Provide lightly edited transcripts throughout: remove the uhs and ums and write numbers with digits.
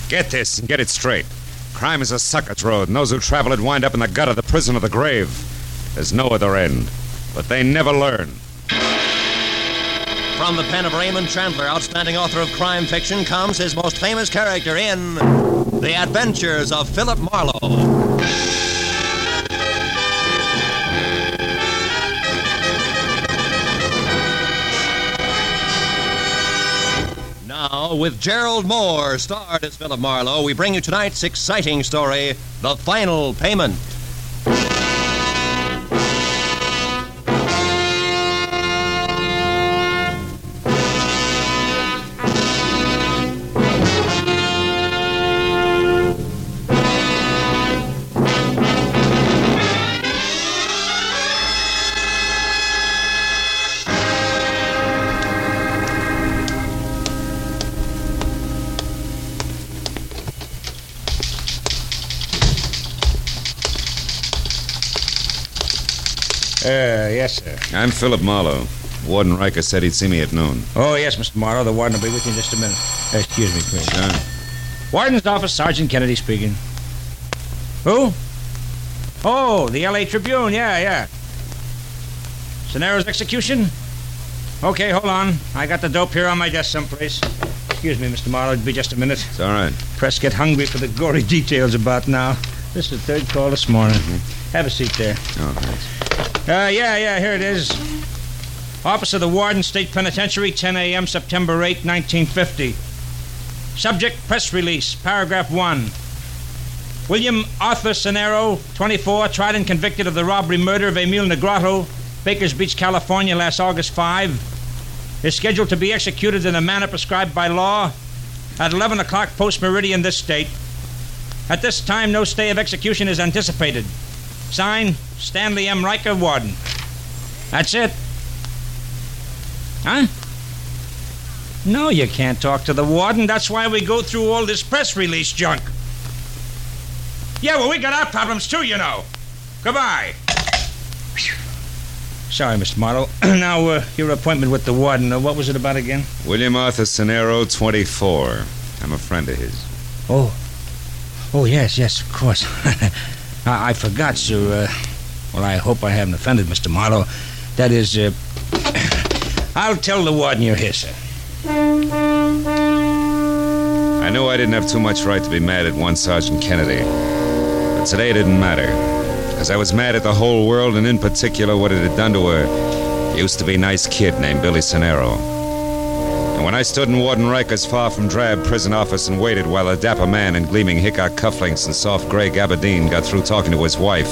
Get this and get it straight. Crime is a sucker's road, and those who travel it wind up in the gut of the prison of the grave. There's no other end, but they never learn. From the pen of Raymond Chandler, outstanding author of crime fiction, comes his most famous character in The Adventures of Philip Marlowe. Now, with Gerald Moore, starred as Philip Marlowe, we bring you tonight's exciting story, The Final Payment. Yes, sir. I'm Philip Marlowe. Warden Riker said he'd see me at noon. Oh, yes, Mr. Marlowe. The warden will be with you in just a minute. Excuse me, please. Sure. Warden's office, Sergeant Kennedy speaking. Who? Oh, the L.A. Tribune. Yeah. Cenaro's execution? Okay, hold on. I got the dope here on my desk someplace. Excuse me, Mr. Marlowe. It'll be just a minute. It's all right. Press get hungry for the gory details about now. This is the third call this morning. Mm-hmm. Have a seat there. Oh, thanks. Here it is. Office of the Warden, State Penitentiary, 10 a.m., September 8, 1950. Subject, press release, paragraph 1. William Arthur Cenaro, 24, tried and convicted of the robbery murder of Emil Negrato, Bakers Beach, California, last August 5, is scheduled to be executed in the manner prescribed by law at 11 o'clock post-meridian this date. At this time, no stay of execution is anticipated. Signed, Stanley M. Riker, Warden. That's it. Huh? No, you can't talk to the warden. That's why we go through all this press release junk. Yeah, well, we got our problems too, you know. Goodbye. Sorry, Mr. Marlowe. Now, your appointment with the warden, what was it about again? William Arthur Cenaro, 24. I'm a friend of his. Oh, yes, of course. I forgot, sir. Well, I hope I haven't offended Mr. Marlowe. That is, I'll tell the warden you're here, sir. I knew I didn't have too much right to be mad at one Sergeant Kennedy. But today it didn't matter. Because I was mad at the whole world, and in particular what it had done to a used-to-be nice kid named Billy Cenaro. And when I stood in Warden Riker's far from drab prison office and waited while a dapper man in gleaming Hickok cufflinks and soft gray gabardine got through talking to his wife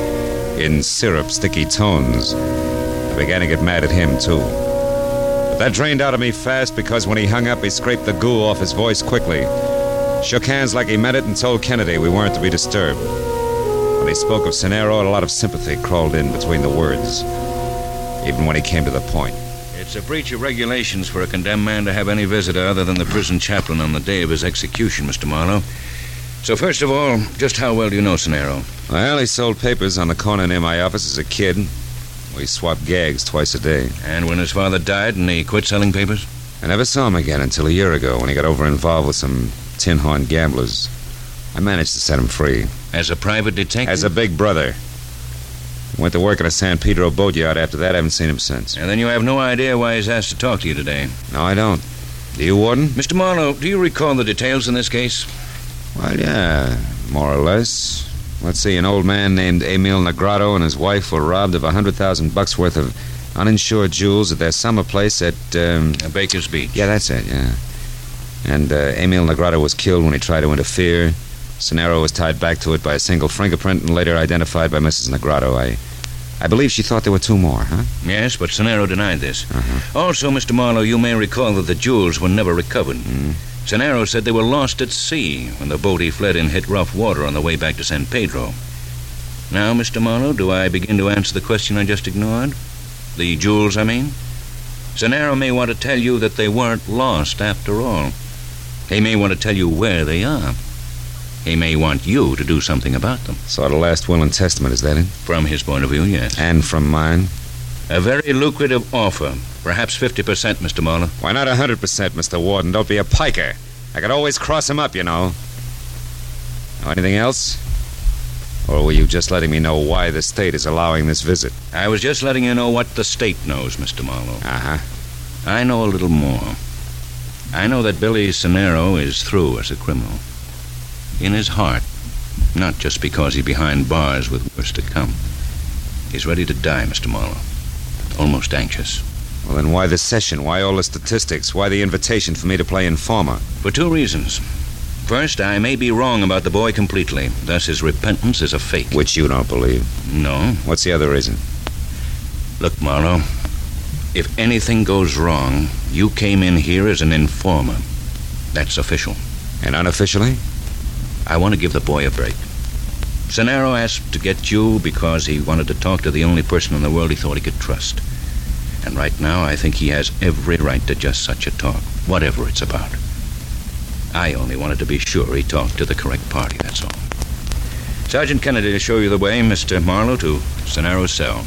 in syrup-sticky tones, I began to get mad at him, too. But that drained out of me fast because when he hung up, he scraped the goo off his voice quickly, shook hands like he meant it, and told Kennedy we weren't to be disturbed. When he spoke of Cenaro, a lot of sympathy crawled in between the words, even when he came to the point. It's a breach of regulations for a condemned man to have any visitor other than the prison chaplain on the day of his execution, Mr. Marlowe. So first of all, just how well do you know Cenaro? Well, he sold papers on the corner near my office as a kid. We swapped gags twice a day. And when his father died and he quit selling papers? I never saw him again until a year ago when he got over-involved with some tin-horn gamblers. I managed to set him free. As a private detective? As a big brother. Went to work at a San Pedro boatyard after that. I haven't seen him since. And then you have no idea why he's asked to talk to you today? No, I don't. Do you, Warden? Mr. Marlowe, do you recall the details in this case? Well, yeah, more or less. Let's see, an old man named Emil Negrato and his wife were robbed of $100,000 worth of uninsured jewels at their summer place at, Bakers Beach. Yeah, that's it, yeah. And Emil Negrato was killed when he tried to interfere. Cenaro was tied back to it by a single fingerprint and later identified by Mrs. Negrato. I believe she thought there were two more, huh? Yes, but Cenaro denied this. Also, Mr. Marlowe, you may recall that the jewels were never recovered. Cenaro said they were lost at sea when the boat he fled in hit rough water on the way back to San Pedro. Now, Mr. Marlowe, do I begin to answer the question I just ignored? The jewels, I mean? Cenaro may want to tell you that they weren't lost after all. He may want to tell you where they are. He may want you to do something about them. Sort of last will and testament, is that it? From his point of view, yes. And from mine? A very lucrative offer. Perhaps 50%, Mr. Marlowe. Why not 100%, Mr. Warden? Don't be a piker. I could always cross him up, you know. Anything else? Or were you just letting me know why the state is allowing this visit? I was just letting you know what the state knows, Mr. Marlowe. Uh-huh. I know a little more. I know that Billy Cenero is through as a criminal. In his heart, not just because he's behind bars with worse to come. He's ready to die, Mr. Marlowe. Almost anxious. Well, then why the session? Why all the statistics? Why the invitation for me to play informer? For two reasons. First, I may be wrong about the boy completely. Thus, his repentance is a fake. Which you don't believe. No. What's the other reason? Look, Marlowe, if anything goes wrong, you came in here as an informer. That's official. And unofficially? I want to give the boy a break. Cenero asked to get you because he wanted to talk to the only person in the world he thought he could trust. And right now, I think he has every right to just such a talk, whatever it's about. I only wanted to be sure he talked to the correct party, that's all. Sergeant Kennedy to show you the way, Mr. Marlowe, to Cenero's cell.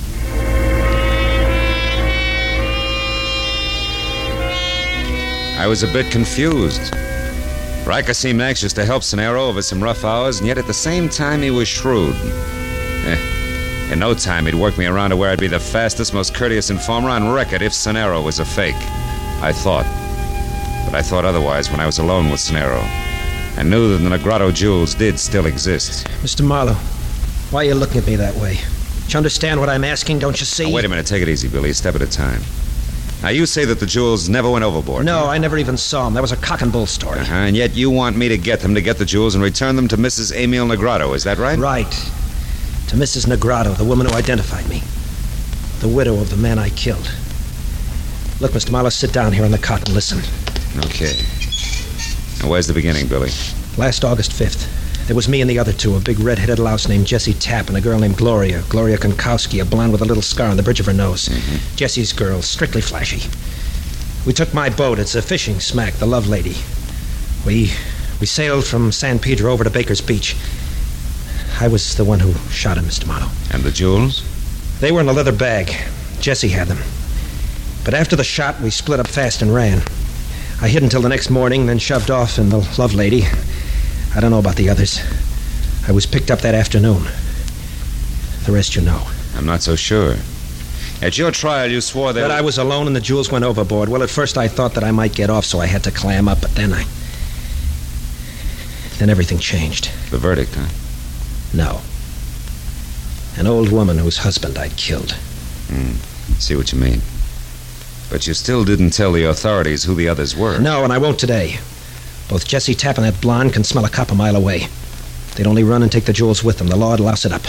I was a bit confused. Riker seemed anxious to help Cenero over some rough hours, and yet at the same time he was shrewd. In no time he'd work me around to where I'd be the fastest, most courteous informer on record if Cenero was a fake. I thought. But I thought otherwise when I was alone with Cenero. I knew that the Negrado jewels did still exist. Mr. Marlowe, why are you looking at me that way? Don't you understand what I'm asking, don't you see? Now, wait a minute, take it easy, Billy, a step at a time. Now, you say that the jewels never went overboard. No, I never even saw them. That was a cock and bull story. And yet you want me to get them, to get the jewels and return them to Mrs. Emil Negrado, is that right? Right. To Mrs. Negrado, the woman who identified me. The widow of the man I killed. Look, Mr. Marlowe, sit down here on the cot and listen. Okay. Now, where's the beginning, Billy? Last August 5th. There was me and the other two, a big red-headed louse named Jessie Tapp and a girl named Gloria Konkowski, a blonde with a little scar on the bridge of her nose. Mm-hmm. Jessie's girl, strictly flashy. We took my boat. It's a fishing smack, the Love Lady. We sailed from San Pedro over to Baker's Beach. I was the one who shot him, Mr. Marlowe. And the jewels? They were in a leather bag. Jessie had them. But after the shot, we split up fast and ran. I hid until the next morning, then shoved off in the Love Lady. I don't know about the others. I was picked up that afternoon. The rest you know. I'm not so sure. At your trial, you swore that I was alone and the jewels went overboard. Well, at first I thought that I might get off, so I had to clam up, but then everything changed. The verdict, huh? No. An old woman whose husband I'd killed. See what you mean. But you still didn't tell the authorities who the others were. No, and I won't today. Both Jessie Tapp and that blonde can smell a cop a mile away. They'd only run and take the jewels with them. The law'd louse it up.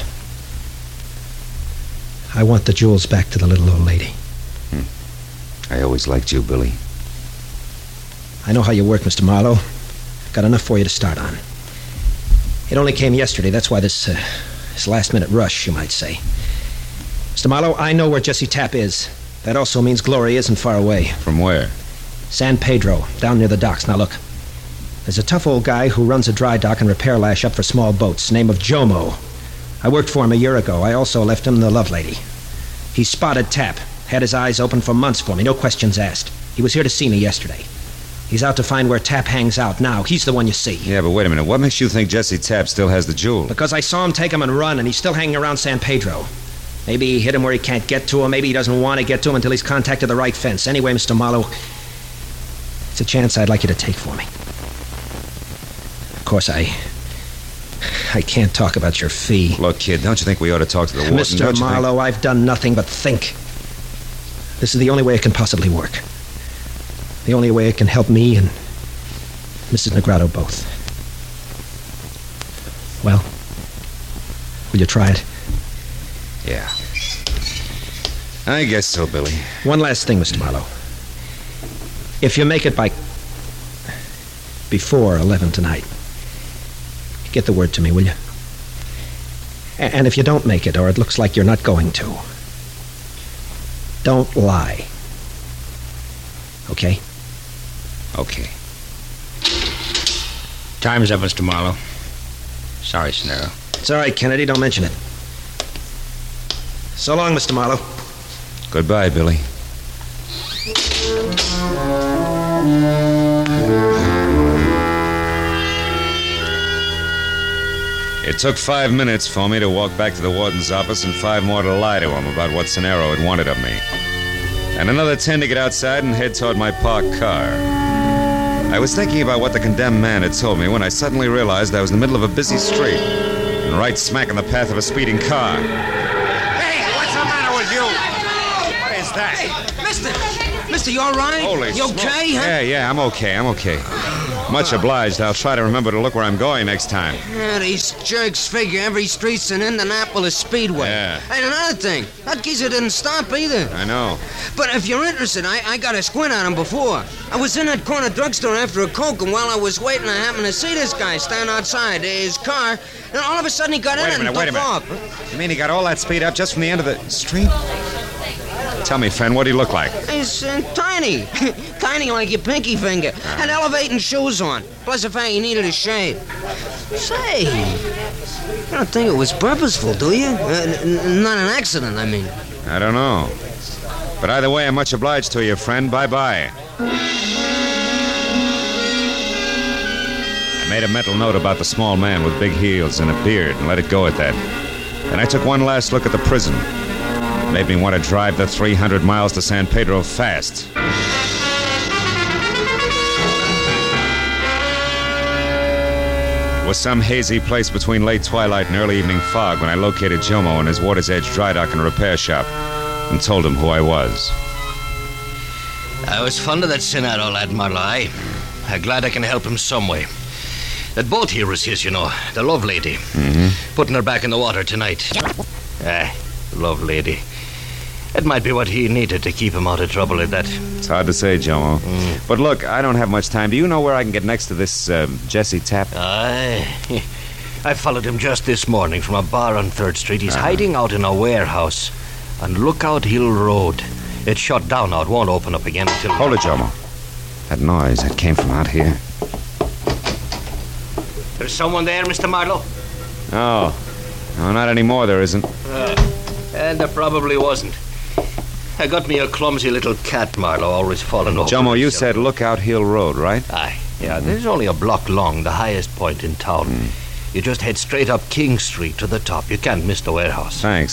I want the jewels back to the little old lady. I always liked you, Billy. I know how you work, Mr. Marlowe. Got enough for you to start on. It only came yesterday. That's why this last-minute rush, you might say. Mr. Marlowe, I know where Jessie Tapp is. That also means Gloria isn't far away. From where? San Pedro, down near the docks. Now look. There's a tough old guy who runs a dry dock and repair lash up for small boats, name of Jomo. I worked for him a year ago. I also left him the Love Lady. He spotted Tapp. Had his eyes open for months for me, no questions asked. He was here to see me yesterday. He's out to find where Tapp hangs out now. He's the one you see. Yeah, but wait a minute. What makes you think Jessie Tapp still has the jewel? Because I saw him take him and run, and he's still hanging around San Pedro. Maybe he hit him where he can't get to him. Maybe he doesn't want to get to him until he's contacted the right fence. Anyway, Mr. Marlowe, it's a chance I'd like you to take for me. Of course, I can't talk about your fee. Look, kid, don't you think we ought to talk to the warden? Mr. Marlowe, I've done nothing but think. This is the only way it can possibly work. The only way it can help me and Mrs. Negrado both. Well, will you try it? Yeah. I guess so, Billy. One last thing, Mr. Marlowe. If you make it before 11 tonight, get the word to me, will you? And if you don't make it, or it looks like you're not going to, don't lie. Okay? Okay. Time's up, Mr. Marlowe. Sorry, Cenero. It's all right, Kennedy. Don't mention it. So long, Mr. Marlowe. Goodbye, Billy. It took 5 minutes for me to walk back to the warden's office and 5 more to lie to him about what Cenero had wanted of me. And another 10 to get outside and head toward my parked car. I was thinking about what the condemned man had told me when I suddenly realized I was in the middle of a busy street and right smack in the path of a speeding car. Hey, what's the matter with you? What is that? Mister, you all right? Holy You smoke. okay, huh? Yeah, I'm okay. Much obliged. I'll try to remember to look where I'm going next time. Yeah, these jerks figure every street's an Indianapolis Speedway. Yeah. And another thing, that geezer didn't stop either. I know. But if you're interested, I got a squint on him before. I was in that corner drugstore after a Coke, and while I was waiting, I happened to see this guy stand outside his car, and all of a sudden he got in and took off. You mean he got all that speed up just from the end of the street? Tell me, friend, what do he look like? He's tiny. Tiny like your pinky finger. Had elevating shoes on. Plus the fact he needed a shave. Say, you don't think it was purposeful, do you? Not an accident, I mean. I don't know. But either way, I'm much obliged to you, friend. Bye-bye. I made a mental note about the small man with big heels and a beard and let it go at that. Then I took one last look at the prison. It made me want to drive the 300 miles to San Pedro fast. It was some hazy place between late twilight and early evening fog when I located Jomo in his Water's Edge dry dock and repair shop and told him who I was. I was fond of that Cenero lad, Marla. I'm glad I can help him some way. That boat here is his, you know, the Love Lady. Mm-hmm. Putting her back in the water tonight. Love Lady. It might be what he needed to keep him out of trouble at that. It's hard to say, Jomo. But look, I don't have much time. Do you know where I can get next to this Jesse Tapp? Aye. I followed him just this morning from a bar on 3rd Street. He's hiding out in a warehouse on Lookout Hill Road. It's shut down now. It won't open up again until... Hold it, Jomo. That noise, that came from out here. There's someone there, Mr. Marlowe? Oh. No, not anymore, there isn't. And there probably wasn't. I got me a clumsy little cat, Marlowe, always falling over. Jomo, you himself. said Lookout Hill Road, right? Aye. Yeah, this is only a block long, the highest point in town. You just head straight up King Street to the top. You can't miss the warehouse. Thanks.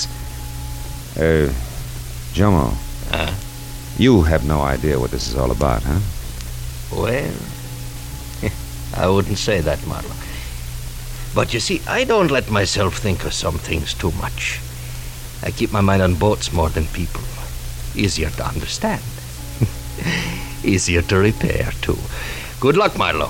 Jomo. You have no idea what this is all about, huh? Well, I wouldn't say that, Marlowe. But you see, I don't let myself think of some things too much. I keep my mind on boats more than people. Easier to understand. Easier to repair, too. Good luck, Marlowe.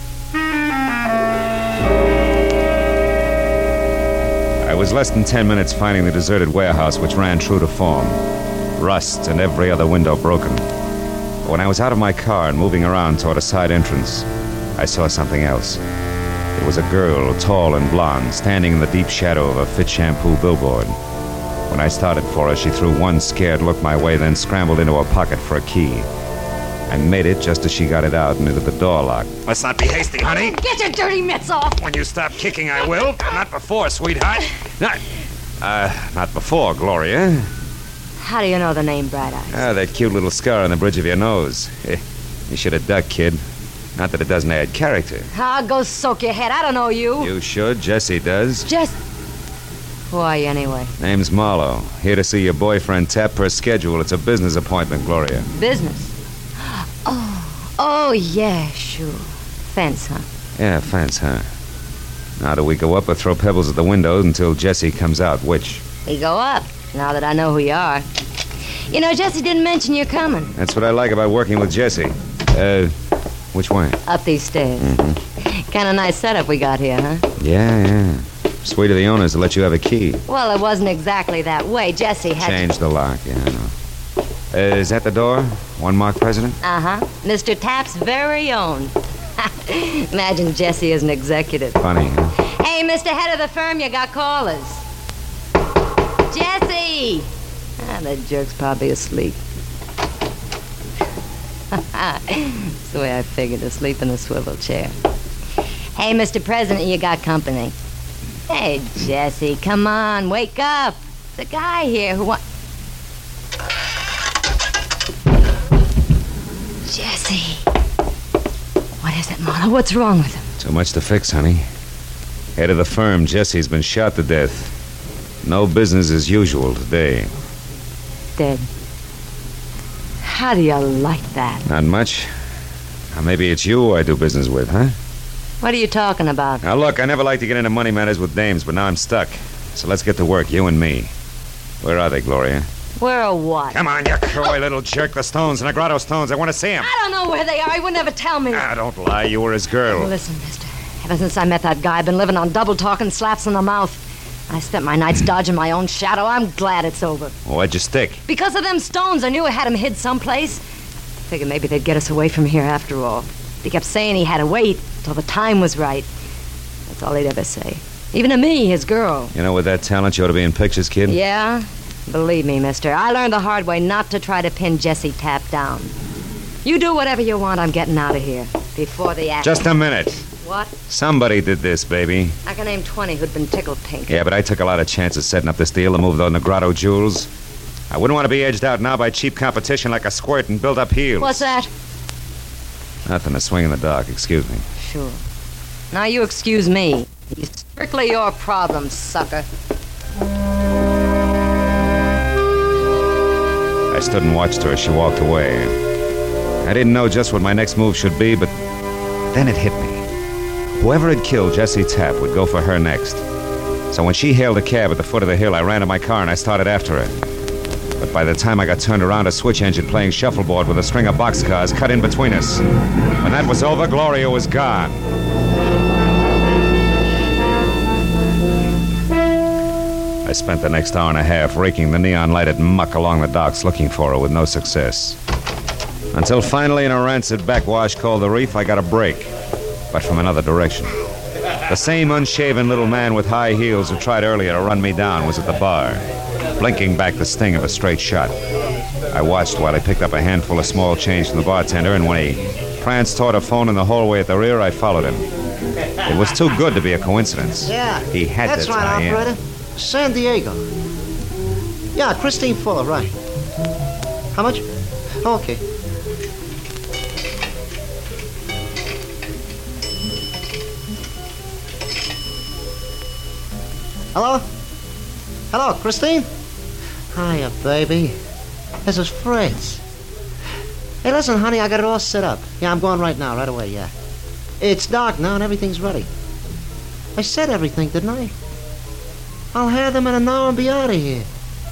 I was less than 10 minutes finding the deserted warehouse, which ran true to form. Rust and every other window broken. When I was out of my car and moving around toward a side entrance, I saw something else. It was a girl, tall and blonde, standing in the deep shadow of a Fit Shampoo billboard. When I started for her, she threw one scared look my way, then scrambled into her pocket for a key. I made it just as she got it out and into the door lock. Let's not be hasty, honey. Get your dirty mitts off! When you stop kicking, I will. Not before, sweetheart. Not before, Gloria. How do you know the name Bright Eyes? That cute little scar on the bridge of your nose. You should have ducked, kid. Not that it doesn't add character. Ah, go soak your head. I don't know you. You should. Jesse does. Who are you anyway? Name's Marlowe. Here to see your boyfriend Tapp per schedule. It's a business appointment, Gloria. Business? Oh, yeah, sure. Fence, huh? Yeah, fence, huh? Now do we go up or throw pebbles at the windows until Jesse comes out? Which? We go up, now that I know who you are. You know, Jesse didn't mention you're coming. That's what I like about working with Jesse. Which way? Up these stairs. Kind of nice setup we got here, huh? Yeah. Sweet of the owners to let you have a key. Well, it wasn't exactly that way. Jesse had Change the lock, yeah, I know. Is that the door? One Mark President? Uh-huh. Mr. Tapp's very own. Imagine Jesse as an executive. Funny, huh? Hey, Mr. Head of the firm, you got callers. Jesse! That jerk's probably asleep. That's the way I figured, asleep in a swivel chair. Hey, Mr. President, you got company. Hey, Jesse, come on, wake up. The guy here who wants... Jesse. What is it, Marla? What's wrong with him? Too much to fix, honey. Head of the firm, Jesse's been shot to death. No business as usual today. Dead. How do you like that? Not much. Now, maybe it's you I do business with, huh? What are you talking about? Now, look, I never like to get into money matters with dames, but now I'm stuck. So let's get to work, you and me. Where are they, Gloria? Where or what? Come on, you coy little jerk. The Stones, Negrado Stones. I want to see them. I don't know where they are. He would never tell me. Ah, don't lie. You were his girl. Listen, mister. Ever since I met that guy, I've been living on double talk and slaps in the mouth. I spent my nights dodging my own shadow. I'm glad it's over. Why'd you stick? Because of them Stones. I knew I had him hid someplace. Figured maybe they'd get us away from here after all. He kept saying he had to wait till the time was right. That's all he'd ever say. Even to me, his girl. You know, with that talent, you ought to be in pictures, kid. Yeah? Believe me, mister, I learned the hard way not to try to pin Jesse Tapp down. You do whatever you want, I'm getting out of here. Before the act. Just a minute. What? Somebody did this, baby. I can name 20 who'd been tickled pink. Yeah, but I took a lot of chances setting up this deal to move those Negrado jewels. I wouldn't want to be edged out now by cheap competition like a squirt and build up heels. What's that? Nothing, a swing in the dark, excuse me. Sure. Now you excuse me. It's strictly your problem, sucker. I stood and watched her as she walked away. I didn't know just what my next move should be, but then it hit me. Whoever had killed Jessie Tapp would go for her next. So when she hailed a cab at the foot of the hill, I ran to my car and I started after her. But by the time I got turned around, a switch engine playing shuffleboard with a string of boxcars cut in between us. When that was over, Gloria was gone. I spent the next hour and a half raking the neon-lighted muck along the docks looking for her with no success. Until finally, in a rancid backwash called the Reef, I got a break, but from another direction. The same unshaven little man with high heels who tried earlier to run me down was at the bar, blinking back the sting of a straight shot. I watched while he picked up a handful of small change from the bartender, and when he pranced toward a phone in the hallway at the rear, I followed him. It was too good to be a coincidence. Yeah. He had That's to right, tie in. operator. San Diego. Yeah, Christine Fuller, right. How much? Okay. Hello? Hello, Christine? Hiya, baby. This is Fritz. Hey, listen, honey, I got it all set up. Yeah, I'm going right now, right away, yeah. It's dark now and everything's ready. I said everything, didn't I? I'll have them in an hour and be out of here.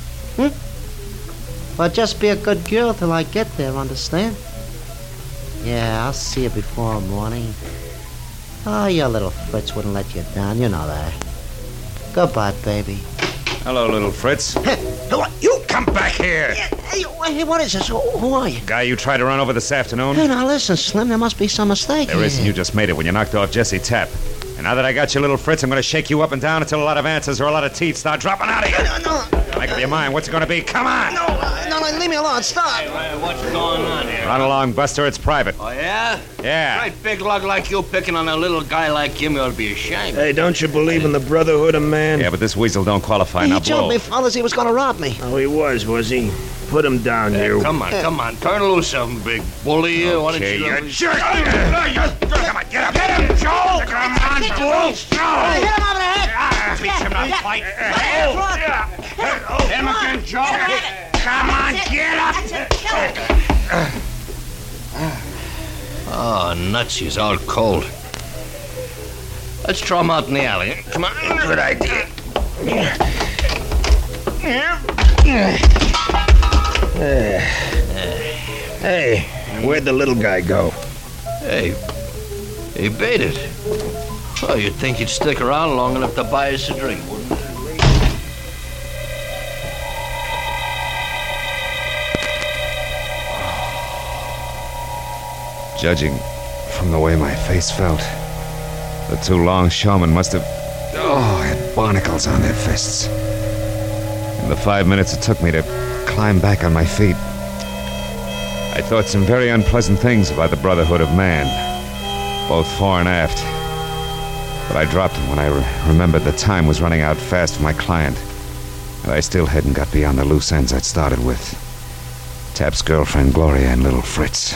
But just be a good girl till I get there, understand? Yeah, I'll see you before morning. Oh, your little Fritz wouldn't let you down, you know that. Goodbye, baby. Hello, little Fritz. You Come back here! Hey, what is this? Who are you? Guy you tried to run over this afternoon? Hey, now listen, Slim, there must be some mistake There here. isn't. You just made it when you knocked off Jessie Tapp. And now that I got you, little Fritz, I'm going to shake you up and down until a lot of answers or a lot of teeth start dropping out of you. No, Make up your mind. What's it going to be? Come on! no, leave me alone. Stop. What's going on here? Run along, Buster. It's private. Oh, yeah? Yeah. Great big lug like you picking on a little guy like him, you ought to be ashamed. Hey, don't you believe in the brotherhood of man? Yeah, but this weasel don't qualify. He Now told blow. me, fellas, he was going to rob me. Oh, he was he? Put him down here. Come on. Turn loose of him, big bully. Why don't Okay, you... you jerk! Come on, get up! Get him, Joe! Come on, Joe! Hit him over the head. Beat him up, fight! Hit him again, Joe! Come on, get up! Oh, nuts, he's all cold. Let's throw him out in the alley. Come on. Good idea. Hey, where'd the little guy go? Hey, he baited. Oh, you'd think he'd stick around long enough to buy us a drink, wouldn't you? Judging from the way my face felt, the two longshoremen must have, had barnacles on their fists. In the 5 minutes it took me to climb back on my feet, I thought some very unpleasant things about the brotherhood of man, both fore and aft. But I dropped them when I remembered the time was running out fast for my client, and I still hadn't got beyond the loose ends I'd started with. Tapp's girlfriend, Gloria, and little Fritz.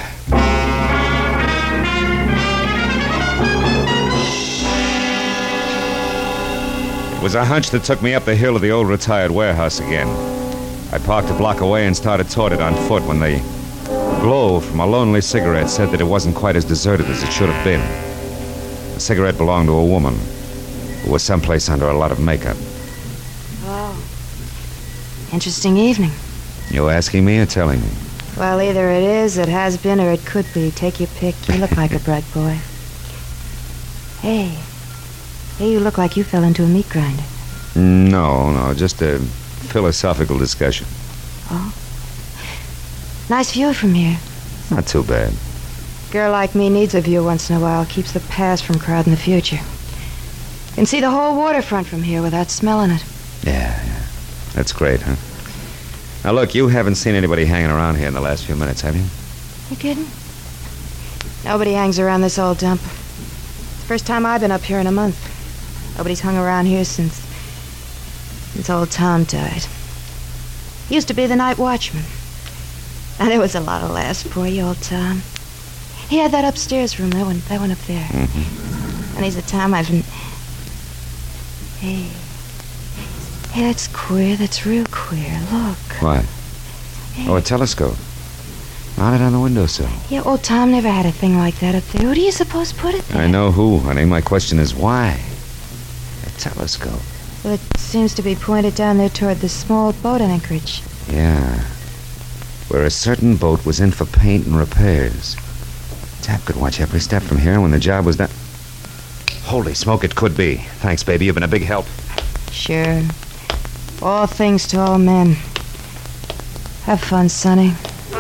It was a hunch that took me up the hill of the old retired warehouse again. I parked a block away and started toward it on foot when the glow from a lonely cigarette said that it wasn't quite as deserted as it should have been. The cigarette belonged to a woman who was someplace under a lot of makeup. Oh. Interesting evening. You asking me or telling me? Well, either it is, it has been, or it could be. Take your pick. You look like a bright boy. Hey, you look like you fell into a meat grinder. No, just a philosophical discussion. Oh? Nice view from here. Not too bad. Girl like me needs a view once in a while. Keeps the past from crowding the future. Can see the whole waterfront from here without smelling it. Yeah. That's great, huh? Now, look, you haven't seen anybody hanging around here in the last few minutes, have you? You kidding? Nobody hangs around this old dump. It's the first time I've been up here in a month. Nobody's hung around here since old Tom died. He used to be the night watchman. And there was a lot of laughs, poor old Tom. He had that upstairs room, that one up there. Mm-hmm. And he's the Tom I've been... Hey, that's queer. That's real queer. Look. What? Hey. Oh, a telescope. Mounted on the windowsill. Yeah, old Tom never had a thing like that up there. Who do you suppose put it there? I know who, honey. My question is why? A telescope. Well, it seems to be pointed down there toward the small boat anchorage. Yeah. Where a certain boat was in for paint and repairs. Tap could watch every step from here when the job was done. Holy smoke, it could be. Thanks, baby. You've been a big help. Sure. All things to all men. Have fun, Sonny.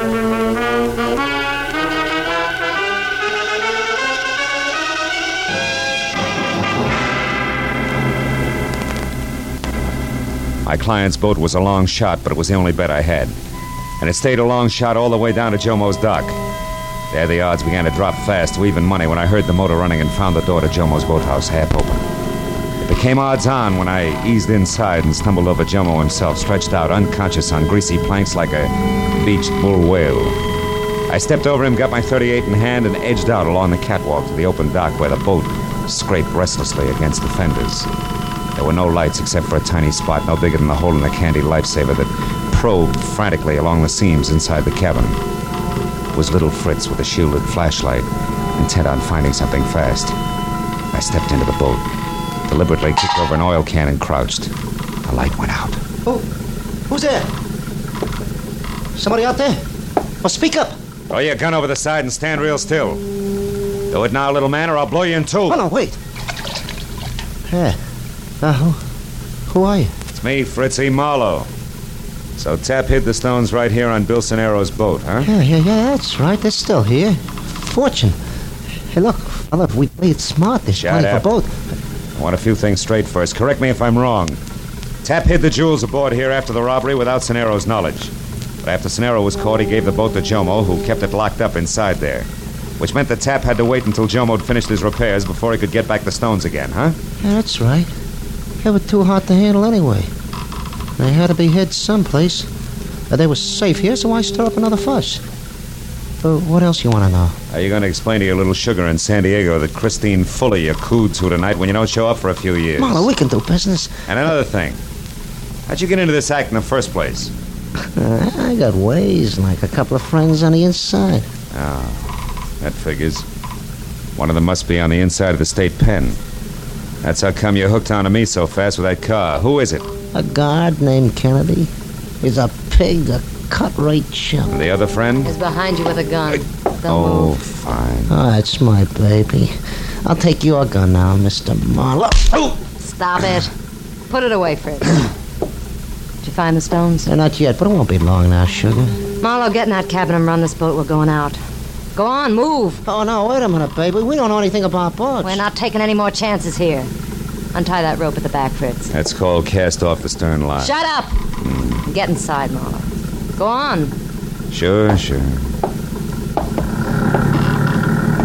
My client's boat was a long shot, but it was the only bet I had. And it stayed a long shot all the way down to Jomo's dock. There the odds began to drop fast to even money when I heard the motor running and found the door to Jomo's boathouse half open. It became odds on when I eased inside and stumbled over Jomo himself, stretched out unconscious on greasy planks like a beached bull whale. I stepped over him, got my .38 in hand, and edged out along the catwalk to the open dock where the boat scraped restlessly against the fenders. There were no lights except for a tiny spot no bigger than the hole in a candy lifesaver that probed frantically along the seams inside the cabin. It was little Fritz with a shielded flashlight, intent on finding something fast. I stepped into the boat, deliberately kicked over an oil can and crouched. The light went out. Who's there? Somebody out there? Well, speak up. Throw your gun over the side and stand real still. Do it now, little man, or I'll blow you in two. Oh, no, wait. Yeah. Who are you? It's me, Fritzy Marlowe. So Tap hid the stones right here on Bill Sonero's boat, huh? Yeah, that's right. They're still here. Fortune. Hey, look, we played smart. There's Shut plenty up. for both. I want a few things straight first. Correct me if I'm wrong. Tap hid the jewels aboard here after the robbery without Sonero's knowledge. But after Sonero was caught, he gave the boat to Jomo, who kept it locked up inside there. Which meant that Tap had to wait until Jomo'd finished his repairs before he could get back the stones again, huh? Yeah, that's right. They were too hard to handle anyway. They had to be hid someplace. They were safe here, so I stir up another fuss. What else you want to know? Are you going to explain to your little sugar in San Diego that Christine Fuller you cooed to tonight when you don't show up for a few years? Marlo, we can do business. And another thing. How'd you get into this act in the first place? I got ways, like a couple of friends on the inside. Oh, that figures. One of them must be on the inside of the state pen. That's how come you hooked onto me so fast with that car. Who is it? A guard named Kennedy. He's a pig, a cut-rate chump. And the other friend? Is behind you with a gun. Don't Oh, move. fine. Oh, it's my baby. I'll take your gun now, Mr. Marlowe. Oh! Stop it. Put it away, Fritz. Did you find the stones? Not yet, but it won't be long now, sugar. Marlowe, get in that cabin and run this boat. We're going out. Go on, move. Oh, no, wait a minute, baby. We don't know anything about boats. We're not taking any more chances here. Untie that rope at the back, Fritz. That's called cast off the stern line. Shut up! Get inside, Marlowe. Go on. Sure.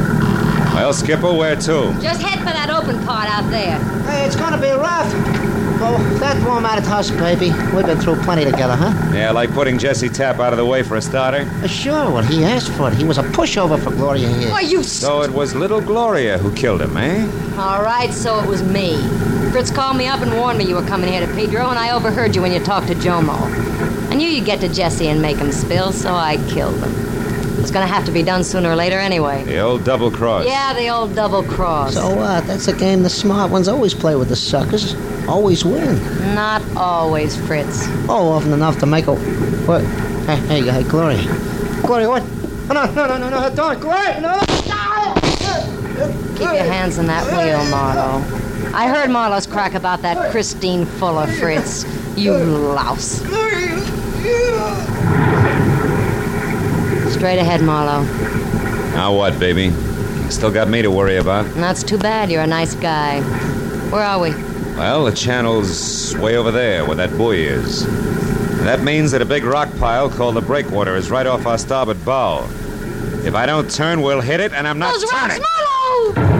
Well, Skipper, where to? Just head for that open part out there. Hey, it's gonna be rough. Well, that won't matter to us, baby. We've been through plenty together, huh? Yeah, like putting Jesse Tapp out of the way for a starter. Sure, well, he asked for it. He was a pushover for Gloria here. Why, you... So it was little Gloria who killed him, eh? All right, so it was me. Fritz called me up and warned me you were coming here to Pedro, and I overheard you when you talked to Jomo. I knew you'd get to Jesse and make him spill, so I killed him. It was gonna have to be done sooner or later anyway. The old double cross. Yeah, the old double cross. So what? That's a game the smart ones always play with the suckers. Always win. Not always, Fritz. Oh, often enough to make a... What? Hey, Gloria. Gloria, what? No, don't, Gloria, no! Keep your hands on that wheel, Marlo. I heard Marlo's crack about that Christine Fuller, Fritz. You louse. Straight ahead, Marlo. Now what, baby? You still got me to worry about. That's too bad. You're a nice guy. Where are we? Well, the channel's way over there, where that buoy is. And that means that a big rock pile called the Breakwater is right off our starboard bow. If I don't turn, we'll hit it, and I'm not Those turning. rocks, Marlo!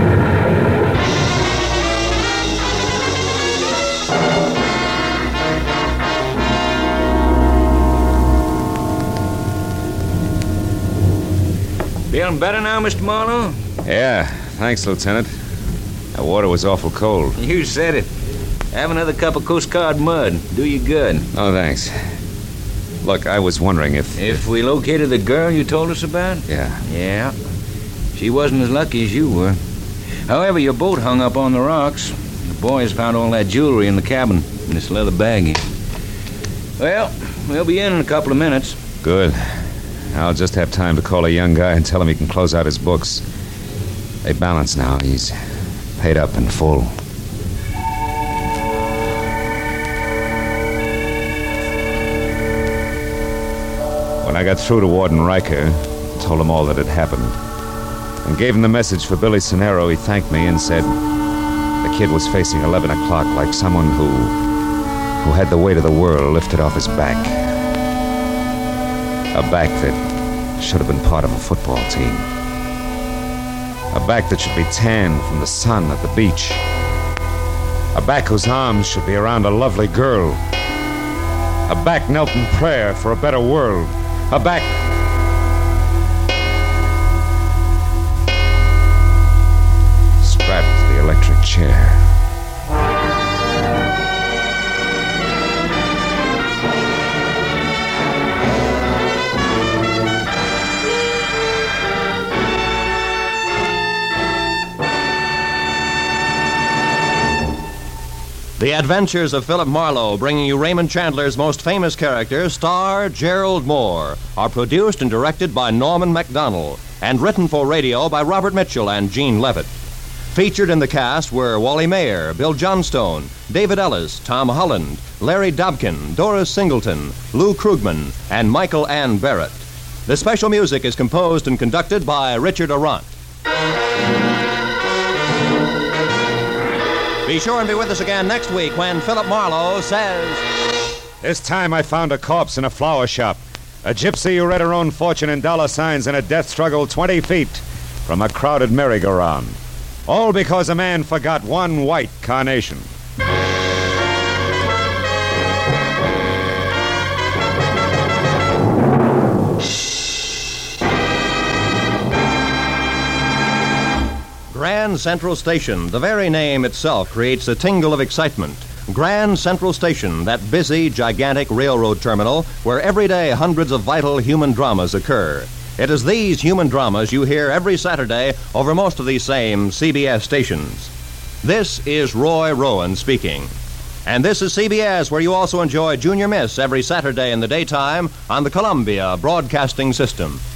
Feeling better now, Mr. Marlowe? Yeah, thanks, Lieutenant. That water was awful cold. You said it. Have another cup of Coast Guard mud. Do you good. Oh, thanks. Look, I was wondering if... If we located the girl you told us about? Yeah. Yeah. She wasn't as lucky as you were. However, your boat hung up on the rocks. The boys found all that jewelry in the cabin in this leather baggie. Well, we'll be in a couple of minutes. Good. I'll just have time to call a young guy and tell him he can close out his books. They balance now. He's paid up in full. When I got through to Warden Riker, told him all that had happened, and gave him the message for Billy Sonero, he thanked me and said the kid was facing 11 o'clock like someone who had the weight of the world lifted off his back. A back that should have been part of a football team. A back that should be tanned from the sun at the beach. A back whose arms should be around a lovely girl. A back knelt in prayer for a better world. A back... strapped to the electric chair. The Adventures of Philip Marlowe, bringing you Raymond Chandler's most famous character, star Gerald Moore, are produced and directed by Norman MacDonald and written for radio by Robert Mitchell and Gene Levitt. Featured in the cast were Wally Mayer, Bill Johnstone, David Ellis, Tom Holland, Larry Dobkin, Doris Singleton, Lou Krugman, and Michael Ann Barrett. The special music is composed and conducted by Richard Arant. Be sure and be with us again next week when Philip Marlowe says... This time I found a corpse in a flower shop. A gypsy who read her own fortune in dollar signs in a death struggle 20 feet from a crowded merry-go-round. All because a man forgot one white carnation. Grand Central Station, the very name itself creates a tingle of excitement. Grand Central Station, that busy, gigantic railroad terminal where every day hundreds of vital human dramas occur. It is these human dramas you hear every Saturday over most of these same CBS stations. This is Roy Rowan speaking. And this is CBS, where you also enjoy Junior Miss every Saturday in the daytime on the Columbia Broadcasting System.